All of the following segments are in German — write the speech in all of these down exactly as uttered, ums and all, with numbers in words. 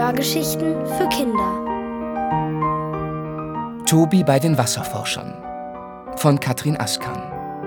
Hörgeschichten für Kinder. Tobi bei den Wasserforschern von Katrin Askan.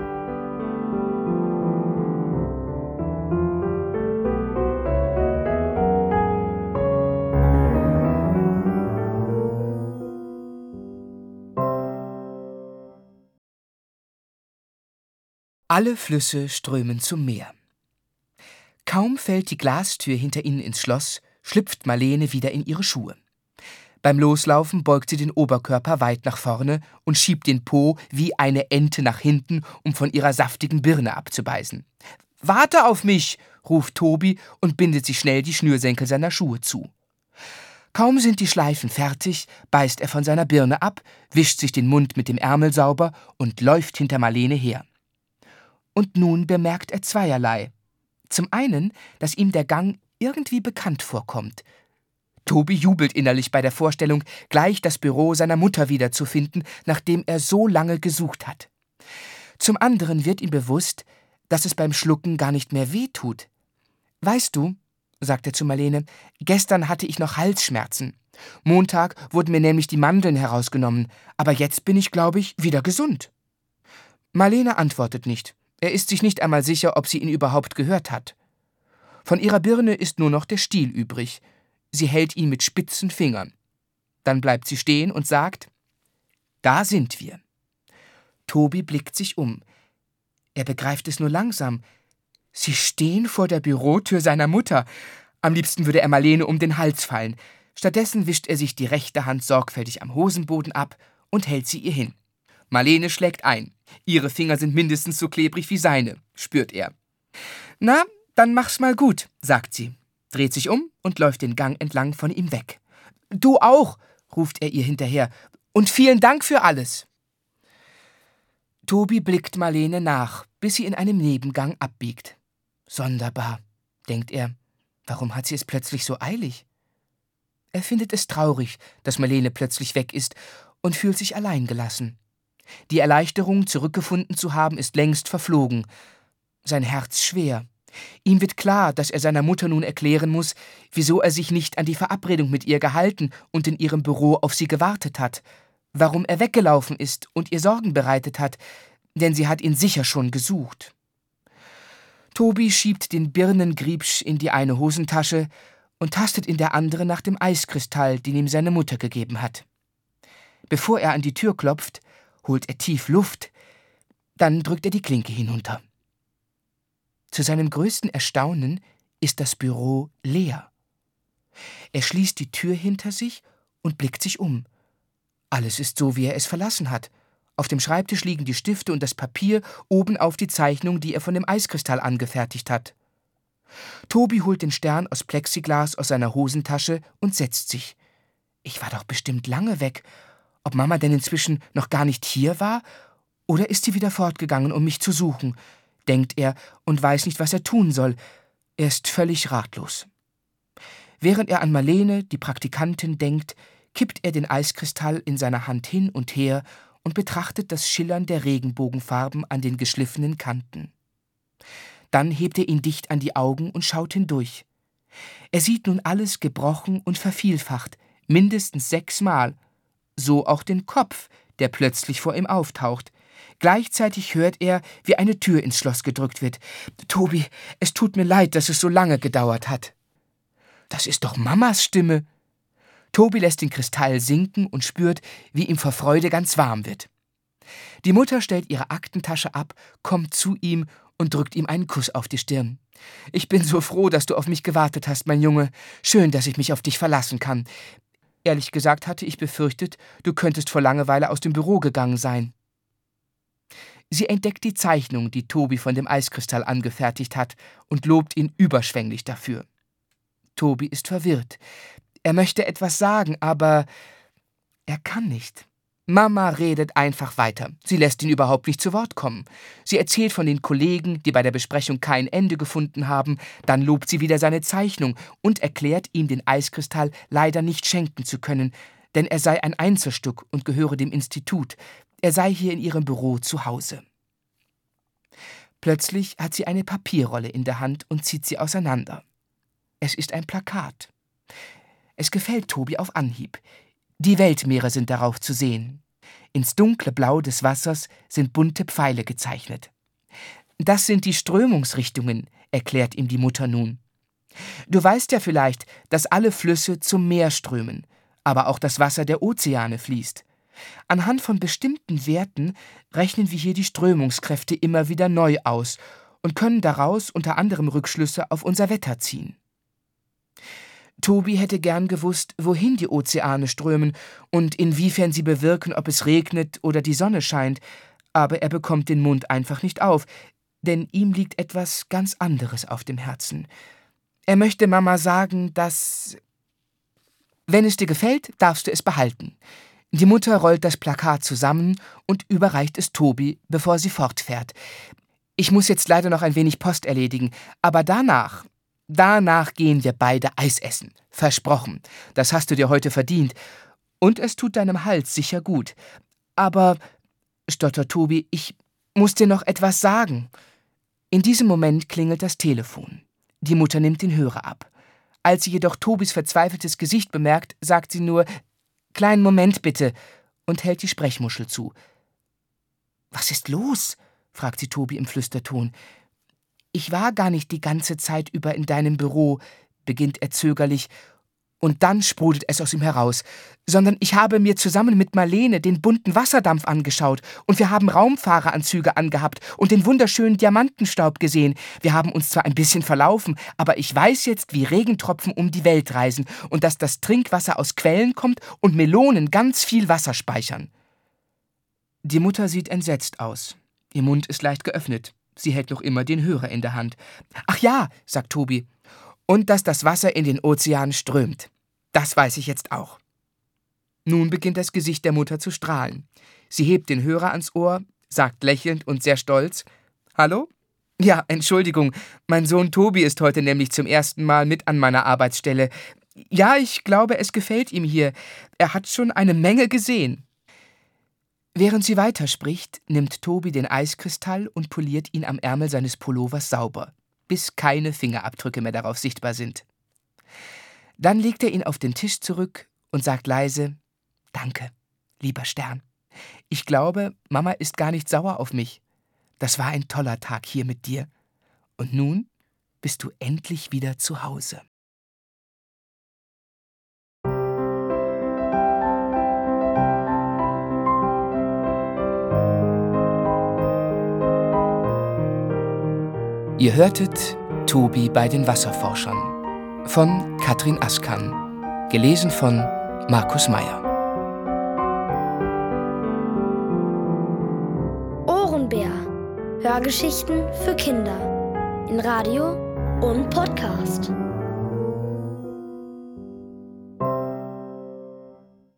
Alle Flüsse strömen zum Meer. Kaum fällt die Glastür hinter ihnen ins Schloss, schlüpft Marlene wieder in ihre Schuhe. Beim Loslaufen beugt sie den Oberkörper weit nach vorne und schiebt den Po wie eine Ente nach hinten, um von ihrer saftigen Birne abzubeißen. »Warte auf mich«, ruft Tobi und bindet sich schnell die Schnürsenkel seiner Schuhe zu. Kaum sind die Schleifen fertig, beißt er von seiner Birne ab, wischt sich den Mund mit dem Ärmel sauber und läuft hinter Marlene her. Und nun bemerkt er zweierlei. Zum einen, dass ihm der Gang irgendwie bekannt vorkommt. Tobi jubelt innerlich bei der Vorstellung, gleich das Büro seiner Mutter wiederzufinden, nachdem er so lange gesucht hat. Zum anderen wird ihm bewusst, dass es beim Schlucken gar nicht mehr weh tut. »Weißt du«, sagt er zu Marlene, »gestern hatte ich noch Halsschmerzen. Montag wurden mir nämlich die Mandeln herausgenommen, aber jetzt bin ich, glaube ich, wieder gesund.« Marlene antwortet nicht. Er ist sich nicht einmal sicher, ob sie ihn überhaupt gehört hat. Von ihrer Birne ist nur noch der Stiel übrig. Sie hält ihn mit spitzen Fingern. Dann bleibt sie stehen und sagt, »Da sind wir.« Tobi blickt sich um. Er begreift es nur langsam. Sie stehen vor der Bürotür seiner Mutter. Am liebsten würde er Marlene um den Hals fallen. Stattdessen wischt er sich die rechte Hand sorgfältig am Hosenboden ab und hält sie ihr hin. Marlene schlägt ein. Ihre Finger sind mindestens so klebrig wie seine, spürt er. »Na, dann mach's mal gut«, sagt sie, dreht sich um und läuft den Gang entlang von ihm weg. »Du auch«, ruft er ihr hinterher, »und vielen Dank für alles.« Tobi blickt Marlene nach, bis sie in einem Nebengang abbiegt. Sonderbar, denkt er, warum hat sie es plötzlich so eilig? Er findet es traurig, dass Marlene plötzlich weg ist und fühlt sich alleingelassen. Die Erleichterung, zurückgefunden zu haben, ist längst verflogen. Sein Herz schwer. Ihm wird klar, dass er seiner Mutter nun erklären muss, wieso er sich nicht an die Verabredung mit ihr gehalten und in ihrem Büro auf sie gewartet hat, warum er weggelaufen ist und ihr Sorgen bereitet hat, denn sie hat ihn sicher schon gesucht. Tobi schiebt den Birnengriebsch in die eine Hosentasche und tastet in der anderen nach dem Eiskristall, den ihm seine Mutter gegeben hat. Bevor er an die Tür klopft, holt er tief Luft, dann drückt er die Klinke hinunter. Zu seinem größten Erstaunen ist das Büro leer. Er schließt die Tür hinter sich und blickt sich um. Alles ist so, wie er es verlassen hat. Auf dem Schreibtisch liegen die Stifte und das Papier, oben auf die Zeichnung, die er von dem Eiskristall angefertigt hat. Tobi holt den Stern aus Plexiglas aus seiner Hosentasche und setzt sich. »Ich war doch bestimmt lange weg. Ob Mama denn inzwischen noch gar nicht hier war? Oder ist sie wieder fortgegangen, um mich zu suchen?« denkt er und weiß nicht, was er tun soll. Er ist völlig ratlos. Während er an Marlene, die Praktikantin, denkt, kippt er den Eiskristall in seiner Hand hin und her und betrachtet das Schillern der Regenbogenfarben an den geschliffenen Kanten. Dann hebt er ihn dicht an die Augen und schaut hindurch. Er sieht nun alles gebrochen und vervielfacht, mindestens sechsmal. So auch den Kopf, der plötzlich vor ihm auftaucht. Gleichzeitig hört er, wie eine Tür ins Schloss gedrückt wird. »Tobi, es tut mir leid, dass es so lange gedauert hat.« »Das ist doch Mamas Stimme.« Tobi lässt den Kristall sinken und spürt, wie ihm vor Freude ganz warm wird. Die Mutter stellt ihre Aktentasche ab, kommt zu ihm und drückt ihm einen Kuss auf die Stirn. »Ich bin so froh, dass du auf mich gewartet hast, mein Junge. Schön, dass ich mich auf dich verlassen kann. Ehrlich gesagt hatte ich befürchtet, du könntest vor Langeweile aus dem Büro gegangen sein.« Sie entdeckt die Zeichnung, die Tobi von dem Eiskristall angefertigt hat, und lobt ihn überschwänglich dafür. Tobi ist verwirrt. Er möchte etwas sagen, aber er kann nicht. Mama redet einfach weiter. Sie lässt ihn überhaupt nicht zu Wort kommen. Sie erzählt von den Kollegen, die bei der Besprechung kein Ende gefunden haben, dann lobt sie wieder seine Zeichnung und erklärt ihm, den Eiskristall leider nicht schenken zu können, denn er sei ein Einzelstück und gehöre dem Institut. Er sei hier in ihrem Büro zu Hause. Plötzlich hat sie eine Papierrolle in der Hand und zieht sie auseinander. Es ist ein Plakat. Es gefällt Tobi auf Anhieb. Die Weltmeere sind darauf zu sehen. Ins dunkle Blau des Wassers sind bunte Pfeile gezeichnet. Das sind die Strömungsrichtungen, erklärt ihm die Mutter nun. Du weißt ja vielleicht, dass alle Flüsse zum Meer strömen, aber auch das Wasser der Ozeane fließt. Anhand von bestimmten Werten rechnen wir hier die Strömungskräfte immer wieder neu aus und können daraus unter anderem Rückschlüsse auf unser Wetter ziehen. Tobi hätte gern gewusst, wohin die Ozeane strömen und inwiefern sie bewirken, ob es regnet oder die Sonne scheint, aber er bekommt den Mund einfach nicht auf, denn ihm liegt etwas ganz anderes auf dem Herzen. Er möchte Mama sagen, dass... Wenn es dir gefällt, darfst du es behalten. Die Mutter rollt das Plakat zusammen und überreicht es Tobi, bevor sie fortfährt. Ich muss jetzt leider noch ein wenig Post erledigen, aber danach, danach gehen wir beide Eis essen. Versprochen. Das hast du dir heute verdient. Und es tut deinem Hals sicher gut. Aber, stottert Tobi, ich muss dir noch etwas sagen. In diesem Moment klingelt das Telefon. Die Mutter nimmt den Hörer ab. Als sie jedoch Tobis verzweifeltes Gesicht bemerkt, sagt sie nur, »Kleinen Moment bitte«, und hält die Sprechmuschel zu. »Was ist los?« fragt sie Tobi im Flüsterton. »Ich war gar nicht die ganze Zeit über in deinem Büro«, beginnt er zögerlich, und dann sprudelt es aus ihm heraus, »sondern ich habe mir zusammen mit Marlene den bunten Wasserdampf angeschaut und wir haben Raumfahreranzüge angehabt und den wunderschönen Diamantenstaub gesehen. Wir haben uns zwar ein bisschen verlaufen, aber ich weiß jetzt, wie Regentropfen um die Welt reisen und dass das Trinkwasser aus Quellen kommt und Melonen ganz viel Wasser speichern.« Die Mutter sieht entsetzt aus. Ihr Mund ist leicht geöffnet. Sie hält noch immer den Hörer in der Hand. »Ach ja«, sagt Tobi, »und dass das Wasser in den Ozean strömt. Das weiß ich jetzt auch.« Nun beginnt das Gesicht der Mutter zu strahlen. Sie hebt den Hörer ans Ohr, sagt lächelnd und sehr stolz, »Hallo? Ja, Entschuldigung, mein Sohn Tobi ist heute nämlich zum ersten Mal mit an meiner Arbeitsstelle. Ja, ich glaube, es gefällt ihm hier. Er hat schon eine Menge gesehen.« Während sie weiterspricht, nimmt Tobi den Eiskristall und poliert ihn am Ärmel seines Pullovers sauber, bis keine Fingerabdrücke mehr darauf sichtbar sind. Dann legt er ihn auf den Tisch zurück und sagt leise, »Danke, lieber Stern. Ich glaube, Mama ist gar nicht sauer auf mich. Das war ein toller Tag hier mit dir. Und nun bist du endlich wieder zu Hause.« Ihr hörtet Tobi bei den Wasserforschern von Katrin Askan, gelesen von Markus Meyer. Ohrenbär. Hörgeschichten für Kinder in Radio und Podcast.